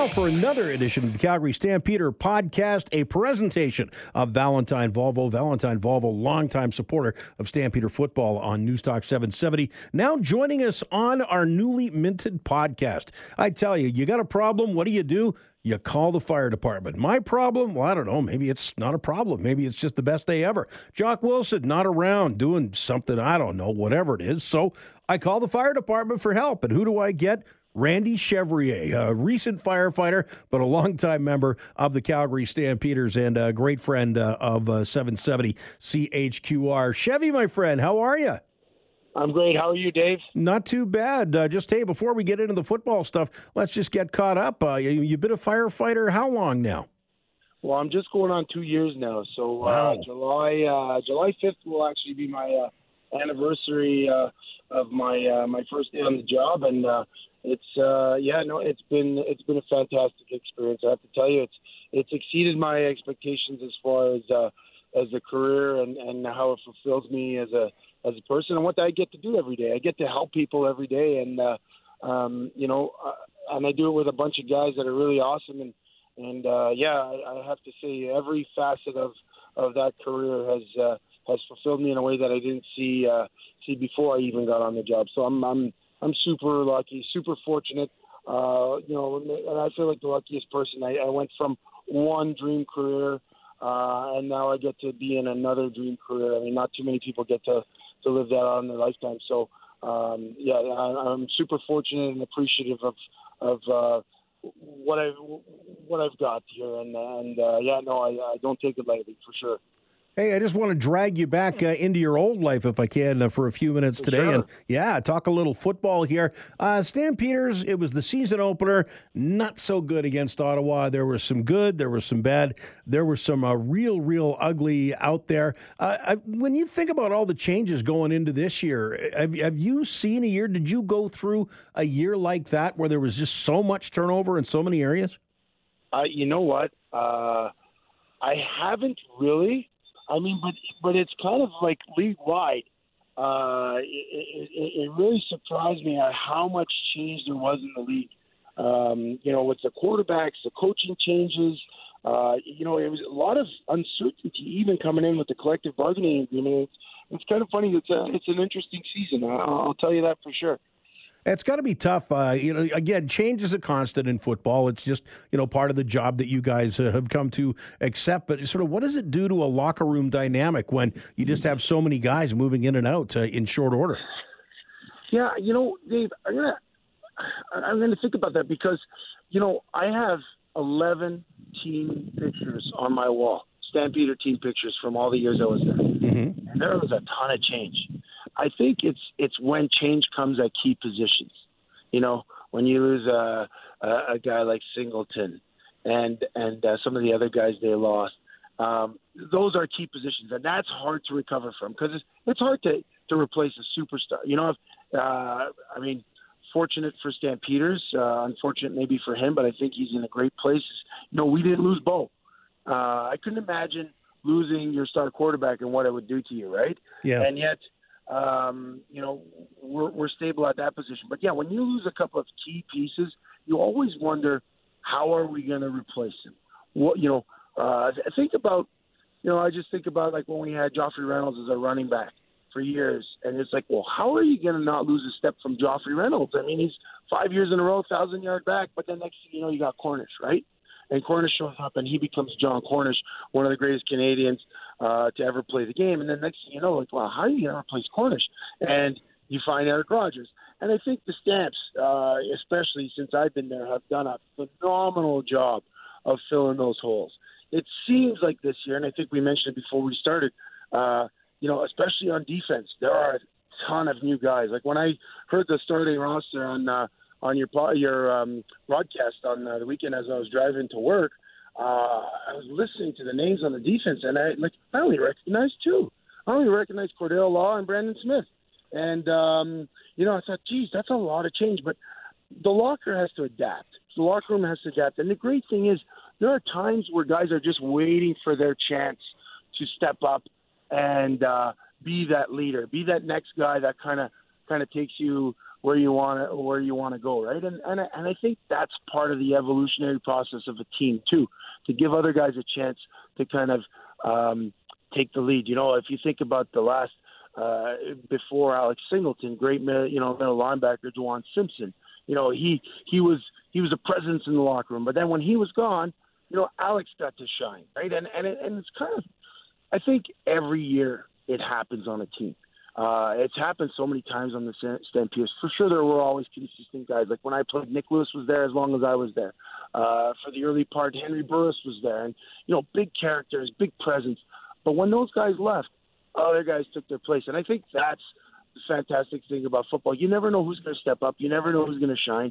now for another edition of the Calgary Stampeder podcast, a presentation of Valentine Volvo. Valentine Volvo, longtime supporter of Stampeder football on Newstalk 770. Now joining us on our newly minted podcast. I tell you, you got a problem, what do? You call the fire department. My problem? Well, I don't know. Maybe it's not a problem. Maybe it's just the best day ever. Jock Wilson, not around, doing something, I don't know, whatever it is. So I call the fire department for help. And who do I get? Randy Chevrier, a recent firefighter, but a longtime member of the Calgary Stampeders and a great friend of 770 CHQR. Chevy, my friend, how are you? I'm great. How are you, Dave? Not too bad. Hey, before we get into the football stuff, let's just get caught up. You've been a firefighter how long now? Well, I'm just going on 2 years now. So wow. July 5th will actually be my anniversary of my first day on the job, and it's been a fantastic experience. I have to tell you, it's exceeded my expectations as far as a career and how it fulfills me as a person and what I get to do every day. I get to help people every day, and and I do it with a bunch of guys that are really awesome. I have to say every facet of that career has fulfilled me in a way that I didn't see before I even got on the job. So I'm super lucky, super fortunate, and I feel like the luckiest person. I went from one dream career, and now I get to be in another dream career. I mean, not too many people get to live that out in their lifetime. So, I'm super fortunate and appreciative of what I've got here, I don't take it lightly for sure. Hey, I just want to drag you back into your old life, if I can, for a few minutes today. Sure. And, talk a little football here. Stampeders, it was the season opener. Not so good against Ottawa. There was some good. There was some bad. There was some real ugly out there. When you think about all the changes going into this year, have you seen a year? Did you go through a year like that where there was just so much turnover in so many areas? You know what? I haven't really. I mean, but it's kind of like league-wide. It really surprised me at how much change there was in the league. With the quarterbacks, the coaching changes, it was a lot of uncertainty even coming in with the collective bargaining agreement. It's kind of funny. It's an interesting season. I'll tell you that for sure. It's got to be tough. Again, change is a constant in football. It's just, part of the job that you guys have come to accept. But sort of what does it do to a locker room dynamic when you just have so many guys moving in and out in short order? Yeah, Dave, I'm gonna think about that because, I have 11 team pictures on my wall, Stampeder team pictures from all the years I was there. Mm-hmm. And there was a ton of change. I think it's when change comes at key positions. When you lose a guy like Singleton and some of the other guys they lost, those are key positions, and that's hard to recover from because it's hard to replace a superstar. Fortunate for Stampeders, unfortunate maybe for him, but I think he's in a great place. We didn't lose Bo. I couldn't imagine losing your star quarterback and what it would do to you, right? Yeah. And yet, we're stable at that position. But yeah, when you lose a couple of key pieces, you always wonder, how are we going to replace them? I just think about like when we had Joffrey Reynolds as a running back for years, and it's like, well, how are you going to not lose a step from Joffrey Reynolds? I mean, he's 5 years in a row, 1,000-yard back, but then next thing you know, you got Cornish, right? And Cornish shows up, and he becomes John Cornish, one of the greatest Canadians to ever play the game. And then next thing you know, like, well, how are you going to replace Cornish? And you find Eric Rogers. And I think the Stamps, especially since I've been there, have done a phenomenal job of filling those holes. It seems like this year, and I think we mentioned it before we started, especially on defense, there are a ton of new guys. Like when I heard the starting roster on your broadcast on the weekend as I was driving to work, I was listening to the names on the defense, and I only recognized two. I only recognized Cordell Law and Brandon Smith. And, I thought, geez, that's a lot of change. But the locker has to adapt. The locker room has to adapt. And the great thing is there are times where guys are just waiting for their chance to step up and be that leader, be that next guy that kind of takes you where you want to go, right? And I think that's part of the evolutionary process of a team too, to give other guys a chance to kind of take the lead. If you think about the last before Alex Singleton, great middle linebacker Juwan Simpson, he was a presence in the locker room. But then when he was gone, Alex got to shine, right? And it's kind of, I think every year it happens on a team. It's happened so many times on the Stampeders. For sure, there were always consistent guys. Like when I played, Nick Lewis was there as long as I was there. For the early part, Henry Burris was there. And, big characters, big presence. But when those guys left, other guys took their place. And I think that's the fantastic thing about football. You never know who's going to step up. You never know who's going to shine.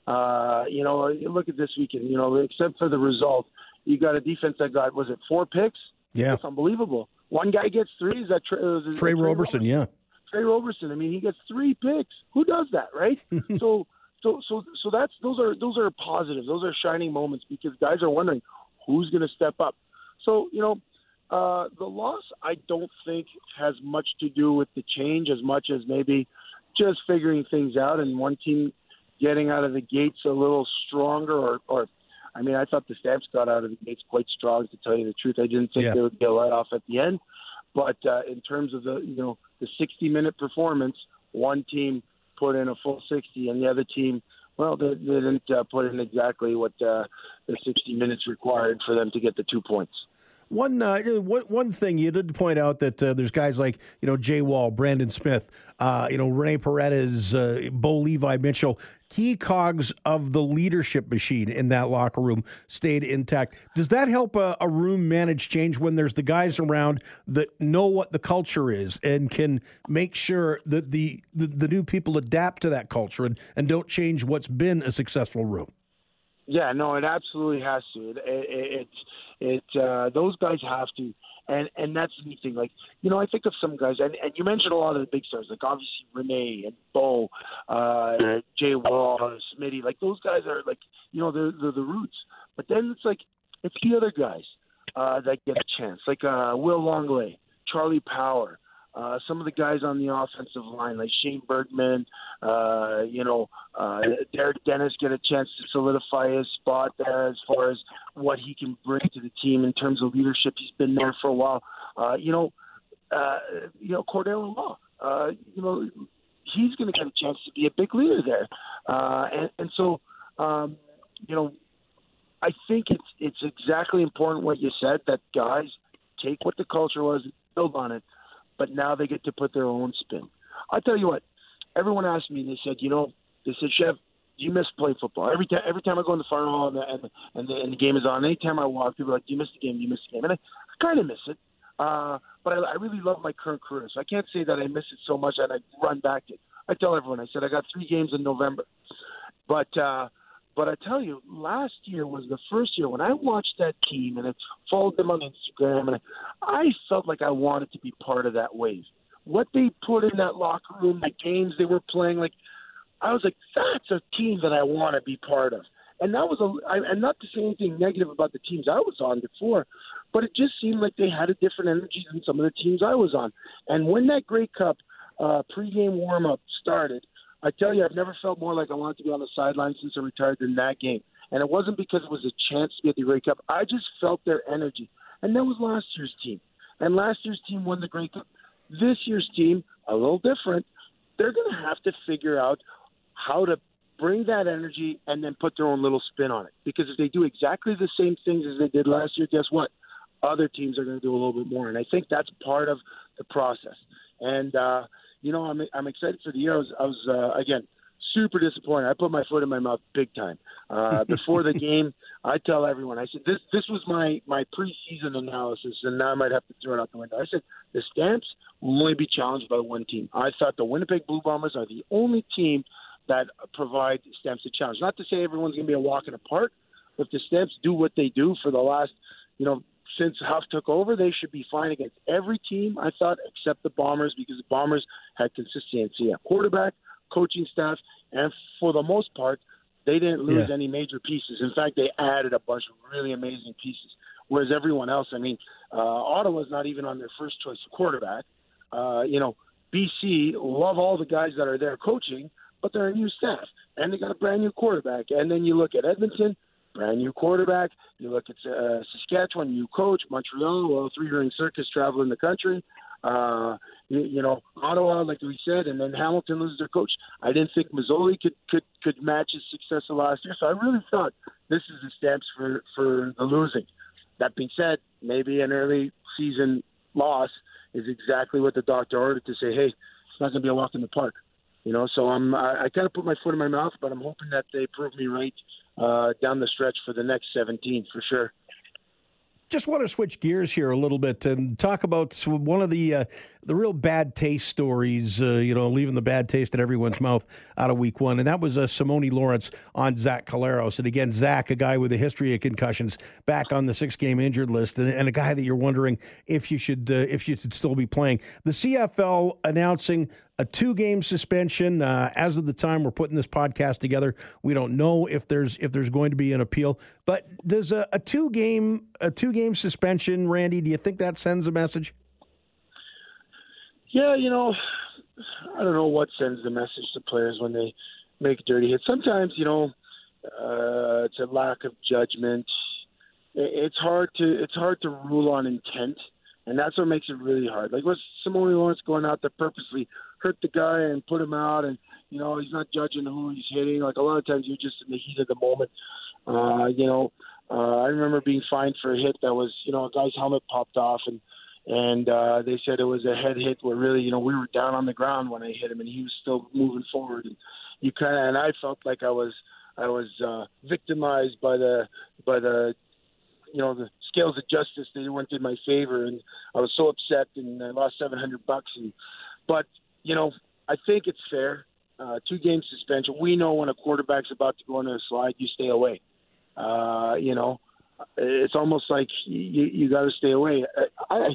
You look at this weekend, except for the result, you got a defense that got, was it 4 picks? Yeah. It's unbelievable. One guy gets 3. Is that Trey Roberson? Yeah. Trey Roberson. I mean, he gets 3 picks. Who does that, right? So that's those are positives. Those are shining moments because guys are wondering who's going to step up. So the loss I don't think has much to do with the change as much as maybe just figuring things out and one team getting out of the gates a little stronger or I mean, I thought the Stamps got out of the gates quite strong, to tell you the truth. I didn't think they would get let off at the end. But in terms of the 60-minute performance, one team put in a full 60, and the other team, well, they didn't put in exactly what the 60 minutes required for them to get the 2 points. One thing you did point out that there's guys like Jay Wall, Brandon Smith, Rene Paredes, Bo Levi Mitchell, key cogs of the leadership machine in that locker room stayed intact. Does that help a room manage change when there's the guys around that know what the culture is and can make sure that the new people adapt to that culture and don't change what's been a successful room? Yeah, no, it absolutely has to. Those guys have to, and that's the neat thing. Like, I think of some guys, and you mentioned a lot of the big stars, like obviously Rene and Bo, Jay Wall, Smitty. Like those guys are like, they're the roots. But then it's the other guys that get a chance, like Will Longley, Charlie Power. Some of the guys on the offensive line, like Shane Bergman, Derek Dennis, get a chance to solidify his spot there as far as what he can bring to the team in terms of leadership. He's been there for a while. Cordell Law, he's going to get a chance to be a big leader there. So I think it's exactly important what you said, that guys take what the culture was and build on it. But now they get to put their own spin. I tell you what, everyone asked me, they said, Chev, do you miss playing football? Every time I go in the fire hall and the game is on, anytime I walk, people are like, do you miss the game? Do you miss the game? And I kind of miss it. But I really love my current career. So I can't say that I miss it so much and I run back to it. I tell everyone, I said, I got 3 games in November. But I tell you, last year was the first year when I watched that team and I followed them on Instagram, and I felt like I wanted to be part of that wave. What they put in that locker room, the games they were playing, I was like, that's a team that I want to be part of. And that was and not to say anything negative about the teams I was on before, but it just seemed like they had a different energy than some of the teams I was on. And when that Grey Cup pregame warm-up started, I tell you, I've never felt more like I wanted to be on the sideline since I retired than that game. And it wasn't because it was a chance to get the Grey Cup. I just felt their energy. And that was last year's team. And last year's team won the Grey Cup. This year's team, a little different. They're going to have to figure out how to bring that energy and then put their own little spin on it. Because if they do exactly the same things as they did last year, guess what? Other teams are going to do a little bit more. And I think that's part of the process. And, I'm excited for the year. I was again, super disappointed. I put my foot in my mouth big time. Before the game, I tell everyone, I said, this was my preseason analysis, and now I might have to throw it out the window. I said, the Stamps will only be challenged by one team. I thought the Winnipeg Blue Bombers are the only team that provide Stamps a challenge. Not to say everyone's going to be a walk in the park, but if the Stamps do what they do for the last, since Huff took over, they should be fine against every team, I thought, except the Bombers, because the Bombers had consistency at quarterback, coaching staff, and for the most part, they didn't lose any major pieces. In fact, they added a bunch of really amazing pieces, whereas everyone else, Ottawa's not even on their first choice of quarterback. BC, love all the guys that are there coaching, but they're a new staff, and they got a brand new quarterback. And then you look at Edmonton, brand new quarterback. You look at Saskatchewan, new coach. Montreal, well, three-ring circus traveling the country. Ottawa, like we said, and then Hamilton loses their coach. I didn't think Mazzoli could match his success of last year, so I really thought this is the stamps for the losing. That being said, maybe an early season loss is exactly what the doctor ordered to say, hey, it's not going to be a walk in the park. So I kind of put my foot in my mouth, but I'm hoping that they prove me right down the stretch for the next 17 for sure. Just want to switch gears here a little bit and talk about one of the real bad taste stories, leaving the bad taste in everyone's mouth out of week one. And that was Simone Lawrence on Zach Collaros. And again, Zach, a guy with a history of concussions, back on the 6-game injured list, and a guy that you're wondering if you should still be playing. The CFL announcing a 2-game suspension. As of the time we're putting this podcast together, we don't know if there's going to be an appeal. But does a 2-game suspension, Randy, do you think that sends a message? Yeah, I don't know what sends the message to players when they make dirty hits. Sometimes, it's a lack of judgment. It's hard to rule on intent, and that's what makes it really hard. Like, was Simone Lawrence going out to purposely hurt the guy and put him out, and he's not judging who he's hitting. Like, a lot of times you're just in the heat of the moment. I remember being fined for a hit that was, a guy's helmet popped off, and they said it was a head hit where really, we were down on the ground when I hit him, and he was still moving forward. And I felt like I was victimized by the the scales of justice. They weren't in my favor, and I was so upset, and I lost $700. But I think it's fair. 2-game suspension. We know when a quarterback's about to go into a slide, you stay away. It's almost like you got to stay away. I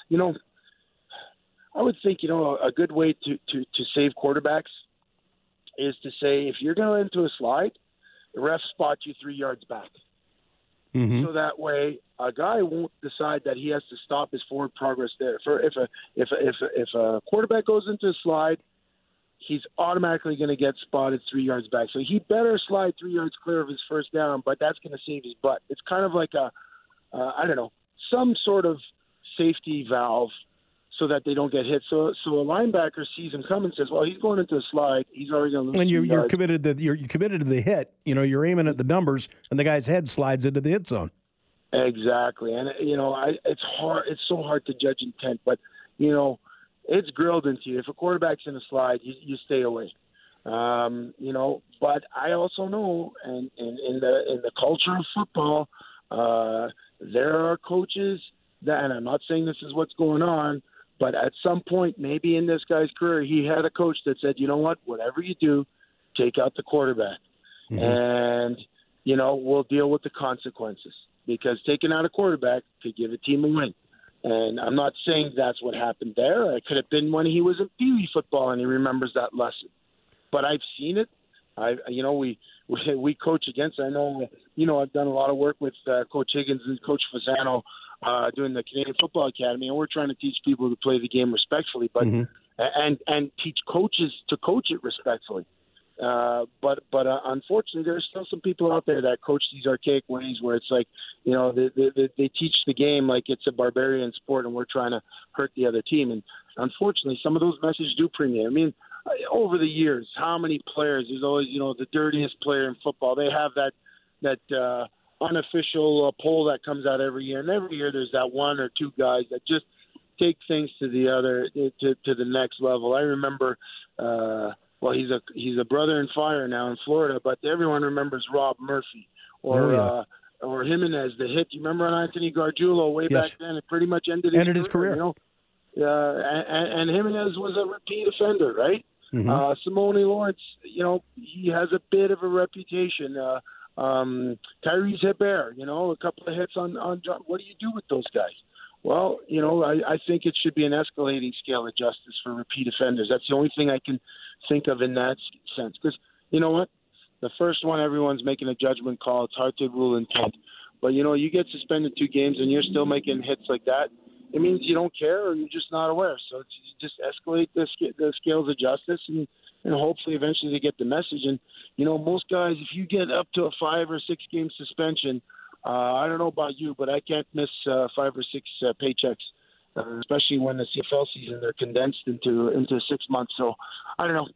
would think, a good way to save quarterbacks is to say, if you're going into a slide, the ref spots you 3 yards back. Mm-hmm. So that way, a guy won't decide that he has to stop his forward progress there. If a quarterback goes into a slide, he's automatically going to get spotted 3 yards back. So he better slide 3 yards clear of his first down, but that's going to save his butt. It's kind of like some sort of safety valve so that they don't get hit. So a linebacker sees him come and says, well, he's going into a slide. He's already going to lose. And you're committed to the hit. You're aiming at the numbers, and the guy's head slides into the hit zone. Exactly. And, it's hard. It's so hard to judge intent, but, it's grilled into you. If a quarterback's in a slide, you stay away. But I also know, and in the culture of football, there are coaches that, and I'm not saying this is what's going on, but at some point, maybe in this guy's career, he had a coach that said, you know what, whatever you do, take out the quarterback. Mm-hmm. And, we'll deal with the consequences, because taking out a quarterback could give a team a win. And I'm not saying that's what happened there. It could have been when he was in Pee Wee football and he remembers that lesson. But I've seen it. We coach against. I know. I've done a lot of work with Coach Higgins and Coach Fasano doing the Canadian Football Academy, and we're trying to teach people to play the game respectfully, but and teach coaches to coach it respectfully. But unfortunately, there's still some people out there that coach these archaic ways where it's like, they teach the game like it's a barbarian sport and we're trying to hurt the other team. And unfortunately, some of those messages do permeate. I mean, over the years, how many players, there's always, the dirtiest player in football. They have that unofficial poll that comes out every year. And every year there's that one or two guys that just take things to the next level. I remember, well, he's a brother in fire now in Florida, but everyone remembers Rob Murphy or Jimenez, the hit. You remember on Anthony Gargiulo way back then? It pretty much ended his career. And Jimenez was a repeat offender, right? Mm-hmm. Simone Lawrence, he has a bit of a reputation. Tyrese Hebert, a couple of hits on John. What do you do with those guys? Well, I think it should be an escalating scale of justice for repeat offenders. That's the only thing I can think of in that sense. Because, you know what? The first one, everyone's making a judgment call. It's hard to rule intent. But, you get suspended 2 games and you're still making hits like that. It means you don't care or you're just not aware. So you just escalate the scales of justice and hopefully eventually they get the message. And, most guys, if you get up to a 5 or 6 game suspension, I don't know about you, but I can't miss 5 or 6 paychecks, especially when the CFL season, they're condensed into 6 months. So I don't know.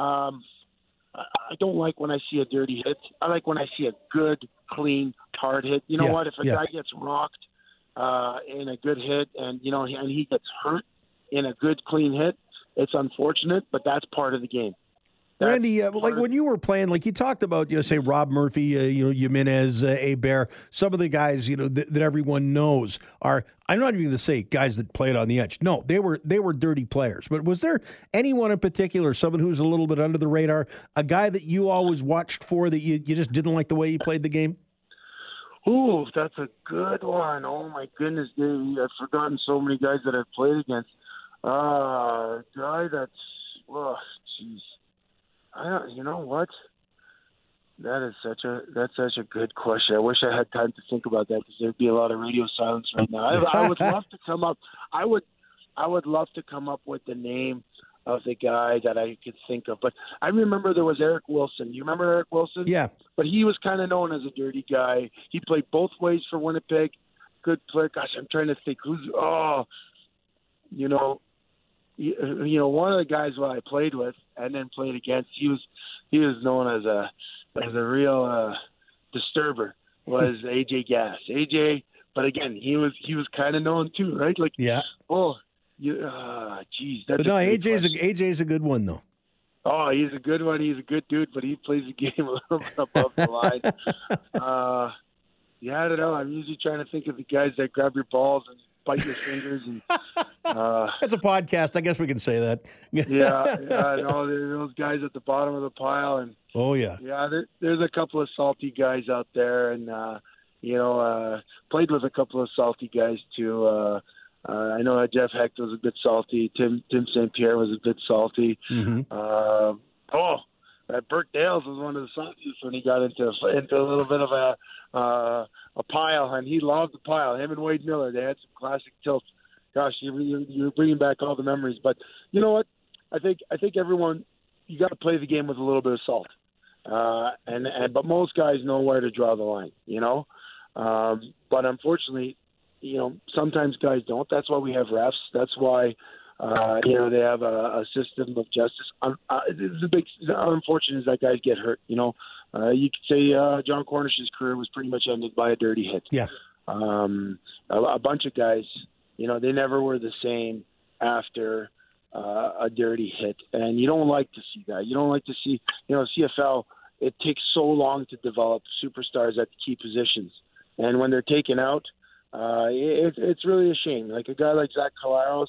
I don't like when I see a dirty hit. I like when I see a good, clean, hard hit. You know what? If a guy gets rocked in a good hit and he gets hurt in a good, clean hit, it's unfortunate, but that's part of the game. Randy, like when you were playing, like you talked about, say Rob Murphy, Jimenez, Hebert, some of the guys, that everyone knows are, I'm not even going to say guys that played on the edge. No, they were dirty players. But was there anyone in particular, someone who's a little bit under the radar, a guy that you always watched for that you just didn't like the way he played the game? Ooh, that's a good one. Oh my goodness, Dave, I've forgotten so many guys that I've played against. Guy that's, jeez. You know what? That's such a good question. I wish I had time to think about that because there'd be a lot of radio silence right now. I would love to come up. I would love to come up with the name of the guy that I could think of. But I remember there was Eric Wilson. You remember Eric Wilson? Yeah. But he was kind of known as a dirty guy. He played both ways for Winnipeg. Good player. Gosh, I'm trying to think one of the guys who I played with and then played against, he was known as a real disturber, was AJ Gass. AJ, but again, he was kind of known too, right? Like, yeah. Geez, that's. But no, AJ's a good one though. Oh, he's a good one. He's a good dude, but he plays the game a little bit above the line. I don't know. I'm usually trying to think of the guys that grab your balls and bite your fingers. And it's a podcast. I guess we can say that. No, those guys at the bottom of the pile. And there's a couple of salty guys out there, and played with a couple of salty guys too. I know that Jeff Hecht was a bit salty. Tim St. Pierre was a bit salty. Mm-hmm. Bert Dales was one of the saltiest when he got into a little bit of a pile, and he loved the pile. Him and Wade Miller, they had some classic tilts. Gosh, you're bringing back all the memories. But you know what? I think everyone, you got to play the game with a little bit of salt. But most guys know where to draw the line, But unfortunately, sometimes guys don't. That's why we have refs. That's why, they have a system of justice. The big unfortunate is that guys get hurt. You could say John Cornish's career was pretty much ended by a dirty hit. Yeah. A bunch of guys, they never were the same after a dirty hit. And you don't like to see that. You don't like to see, CFL, it takes so long to develop superstars at the key positions. And when they're taken out, it's really a shame. Like a guy like Zach Collaros,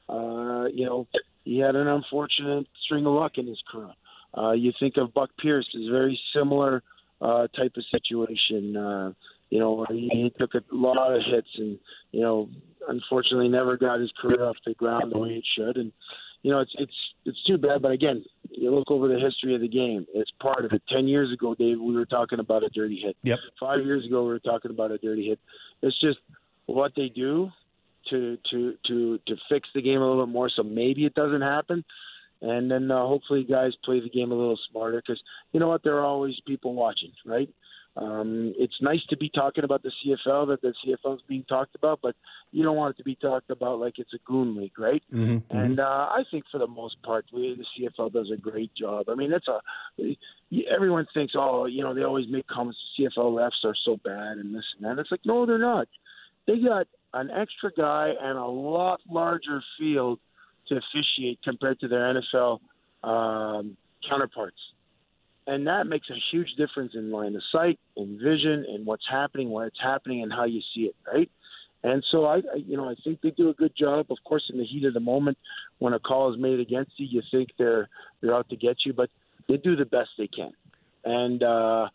he had an unfortunate string of luck in his career. You think of Buck Pierce as a very similar type of situation. He took a lot of hits and, unfortunately never got his career off the ground the way it should. And, it's too bad. But again, you look over the history of the game, it's part of it. 10 years ago, Dave, we were talking about a dirty hit. Yep. 5 years ago, we were talking about a dirty hit. It's just what they do to fix the game a little bit more, so maybe it doesn't happen. And then hopefully guys play the game a little smarter because, you know what, there are always people watching, right? It's nice to be talking about the CFL, that the CFL is being talked about, but you don't want it to be talked about like it's a goon league, right? Mm-hmm. And I think for the most part, the CFL does a great job. I mean, everyone thinks, they always make comments, CFL refs are so bad and this and that. It's like, no, they're not. They got an extra guy and a lot larger field to officiate compared to their NFL counterparts. And that makes a huge difference in line of sight, in vision, and what's happening, where it's happening, and how you see it, right? And so I think they do a good job. Of course, in the heat of the moment, when a call is made against you, you think they're out to get you, but they do the best they can. And the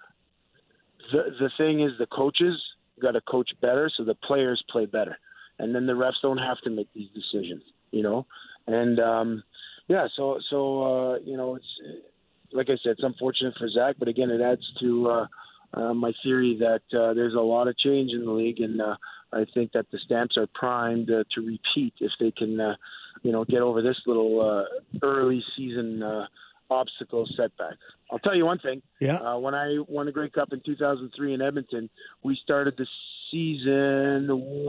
thing is, the coaches got to coach better so the players play better, and then the refs don't have to make these decisions, And it's. Like I said, it's unfortunate for Zach, but again, it adds to my theory that there's a lot of change in the league, and I think that the Stamps are primed to repeat if they can, get over this little early season obstacle setback. I'll tell you one thing. Yeah. When I won the Grey Cup in 2003 in Edmonton, we started the season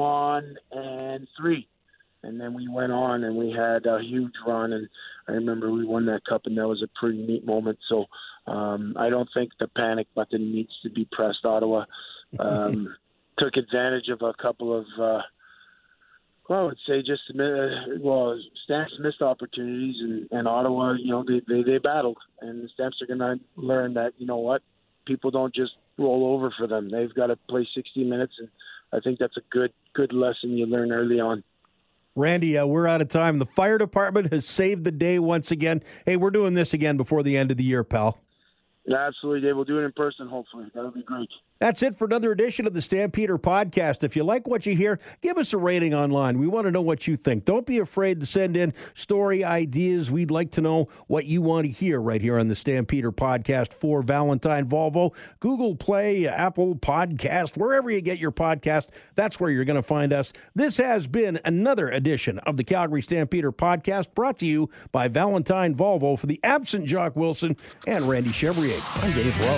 1-3. And then we went on and we had a huge run. And I remember we won that cup, and that was a pretty neat moment. So I don't think the panic button needs to be pressed. Ottawa took advantage of a couple of, I would say Stamps missed opportunities, and Ottawa, they battled. And the Stamps are going to learn that, you know what, people don't just roll over for them. They've got to play 60 minutes, and I think that's a good lesson you learn early on. Randy, we're out of time. The fire department has saved the day once again. Hey, we're doing this again before the end of the year, pal. Absolutely, Dave. We'll do it in person, hopefully. That'll be great. That's it for another edition of the Stampeder Podcast. If you like what you hear, give us a rating online. We want to know what you think. Don't be afraid to send in story ideas. We'd like to know what you want to hear right here on the Stampeder Podcast for Valentine Volvo. Google Play, Apple Podcast, wherever you get your podcast, that's where you're going to find us. This has been another edition of the Calgary Stampeder Podcast, brought to you by Valentine Volvo. For the absent Jock Wilson and Randy Chevrier, I'm Dave Rowe.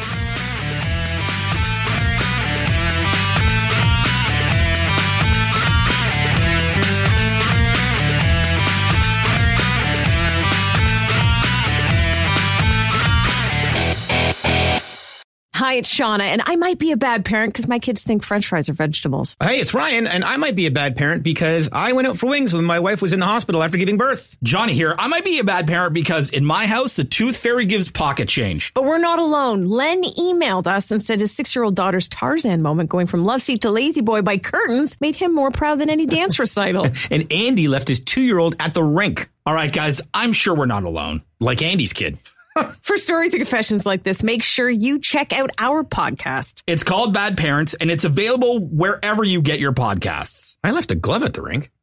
Hi, it's Shauna, and I might be a bad parent because my kids think French fries are vegetables. Hey, it's Ryan, and I might be a bad parent because I went out for wings when my wife was in the hospital after giving birth. Johnny here. I might be a bad parent because in my house, the tooth fairy gives pocket change. But we're not alone. Len emailed us and said his 6-year-old daughter's Tarzan moment going from love seat to lazy boy by curtains made him more proud than any dance recital. And Andy left his 2-year-old at the rink. All right, guys, I'm sure we're not alone. Like Andy's kid. For stories and confessions like this, make sure you check out our podcast. It's called Bad Parents, and it's available wherever you get your podcasts. I left a glove at the rink.